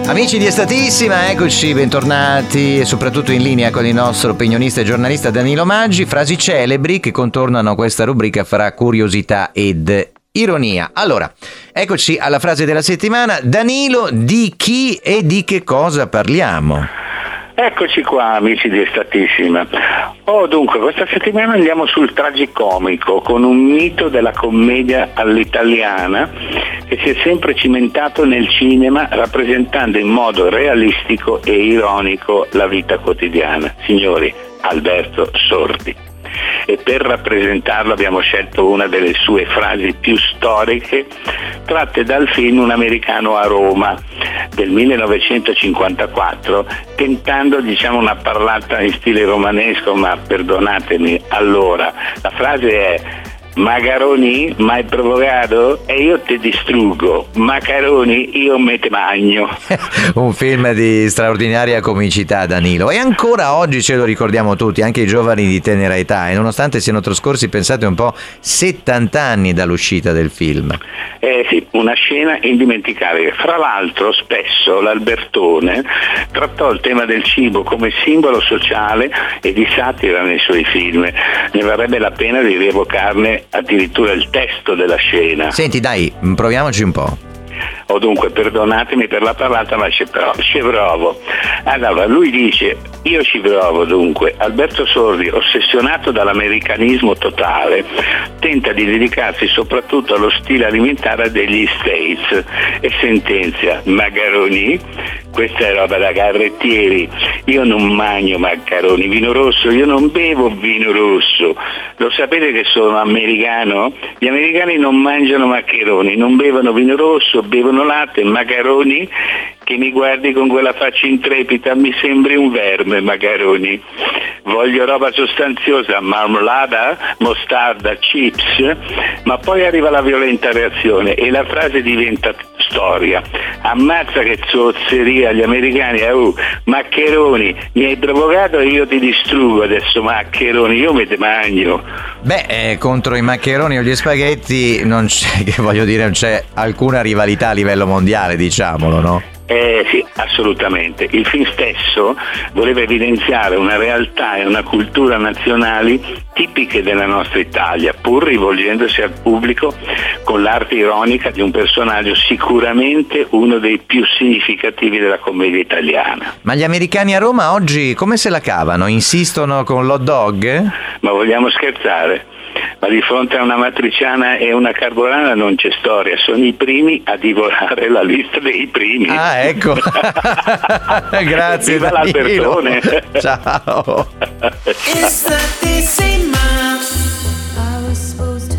Amici di Estatissima, eccoci, bentornati e soprattutto in linea con il nostro opinionista e giornalista Danilo Maggi. Frasi celebri che contornano questa rubrica fra curiosità ed ironia. Allora, eccoci alla frase della settimana. Danilo, di chi e di che cosa parliamo? Eccoci qua, amici di Estatissima. Dunque, questa settimana andiamo sul tragicomico, con un mito della commedia all'italiana che si è sempre cimentato nel cinema, rappresentando in modo realistico e ironico la vita quotidiana. Signori, Alberto Sordi. E per rappresentarlo abbiamo scelto una delle sue frasi più storiche, tratte dal film Un americano a Roma del 1954, tentando una parlata in stile romanesco, ma perdonatemi. Allora, la frase è: Macaroni, mai provocato? E io ti distruggo. Macaroni, io me te magno. Un film di straordinaria comicità, Danilo. E ancora oggi ce lo ricordiamo tutti, anche i giovani di tenera età, e nonostante siano trascorsi, pensate un po', 70 anni dall'uscita del film. Sì, una scena indimenticabile. Fra l'altro, spesso l'Albertone trattò il tema del cibo come simbolo sociale e di satira nei suoi film. Ne varrebbe la pena di rievocarne addirittura il testo della scena. Senti, dai, proviamoci un po'. Dunque, perdonatemi per la parlata, ma ci provo. Allora, lui dice: io ci provo. Dunque, Alberto Sordi, ossessionato dall'americanismo totale, tenta di dedicarsi soprattutto allo stile alimentare degli States e sentenzia: macaroni, questa è roba da carrettieri, io non mangio macaroni, vino rosso, io non bevo vino rosso. Lo sapete che sono americano? Gli americani non mangiano maccheroni, non bevono vino rosso, bevono latte. Macaroni, che mi guardi con quella faccia intrepida, mi sembri un verme. Macaroni, voglio roba sostanziosa, marmellata, mostarda, chips. Ma poi arriva la violenta reazione e la frase diventa storia. Ammazza che zozzeria gli americani. Maccheroni, mi hai provocato e io ti distruggo adesso. Maccheroni, io me te magno. Beh, contro i maccheroni o gli spaghetti non c'è alcuna rivalità a livello mondiale, diciamolo, no? Sì, assolutamente. Il film stesso voleva evidenziare una realtà e una cultura nazionali tipiche della nostra Italia, pur rivolgendosi al pubblico con l'arte ironica di un personaggio sicuramente uno dei più significativi della commedia italiana. Ma gli americani a Roma oggi come se la cavano? Insistono con l'hot dog? Ma vogliamo scherzare? Ma di fronte a una matriciana e una carbonara non c'è storia, sono i primi a divorare la lista dei primi. Ah, ecco. Grazie. Viva l'Albertone. Ciao.